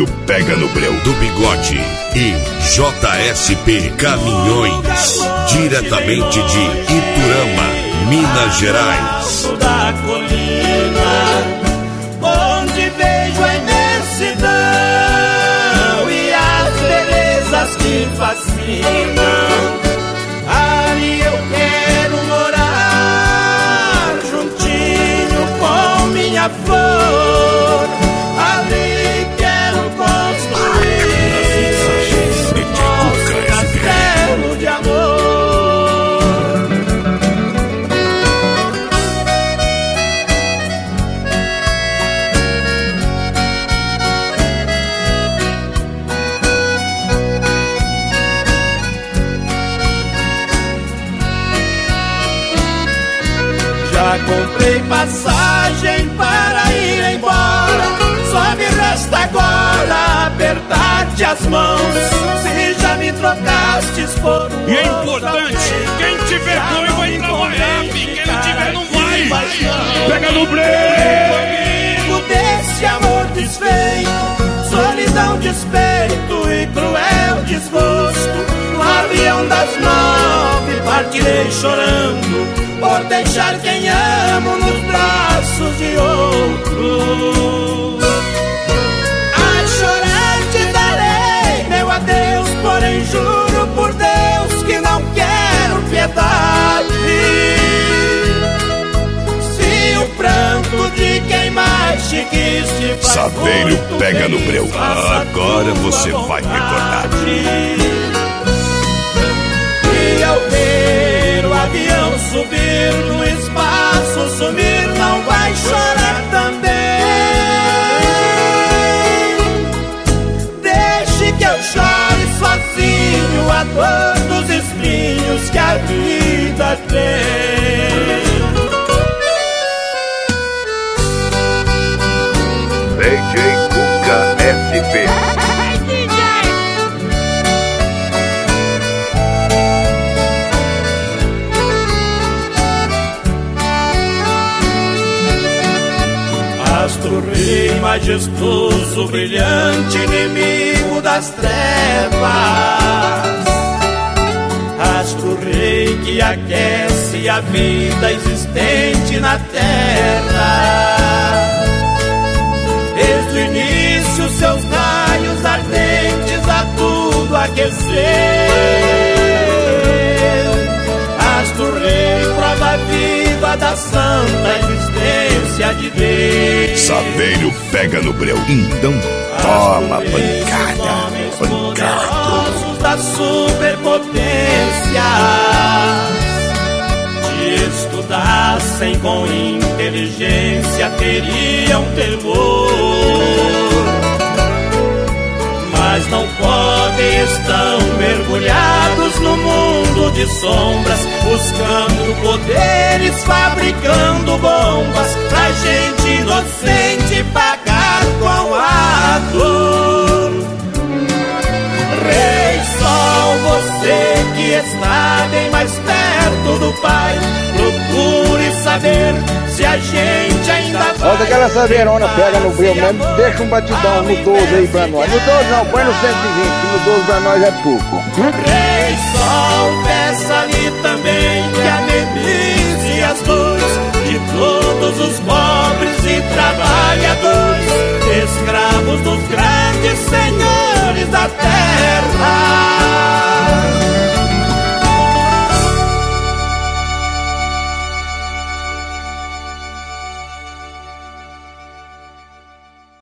Saveiro pega no breu do Bigode e JSP Caminhões, diretamente de Iturama, Minas Gerais. Da colina, onde vejo a imensidão e as belezas que fascinam. Ali eu quero morar, juntinho com minha flor. Ali quero construir nosso castelo de amor. Já comprei passagem para ir embora. Só me resta agora apertar-te as mãos. Se já me trocastes por um. E é importante, quem tiver doido vai trabalhar, quem não tiver não vai. Pega no breu! Amigo desse amor desfeito, solidão, despeito e cruel desgosto. No avião das 9 partirei chorando por deixar quem amo nos braços de outro. A chorar te darei meu adeus, porém juro por Deus que não quero piedade. Se o pranto de quem mais te quis te faz Saveiro muito pega no bem, breu. Agora você vai recordar. E ao ver o avião subir no espaço, sumir, não vai chorar também. Deixe que eu chore sozinho a dor dos espinhos que a vida tem. DJ Cuca SP. Astro rei majestoso, brilhante inimigo das trevas. Astro rei que aquece a vida existente na terra. Desde o início seus raios ardentes a tudo aquecer. Astro rei, prova viva da santa existência de Deus. Saveiro pega no breu, então toma pancada, pancada. Da superpotência, se estudassem com inteligência, teriam temor. Mas não podem, estão mergulhados no mundo de sombras, buscando poderes, fabricando bombas pra gente inocente pagar com a dor. Rei Sol, você que está bem mais perto do Pai, procure saber se a gente ainda vai. Olha aquela saveirona, pega no breu mesmo, deixa um batidão no 12 aí pra nós. No 12 não, põe no 120, que no 12 pra nós é pouco. Rei Sol, peça-lhe também que amenize as dores de todos os pobres e trabalhadores, escravos dos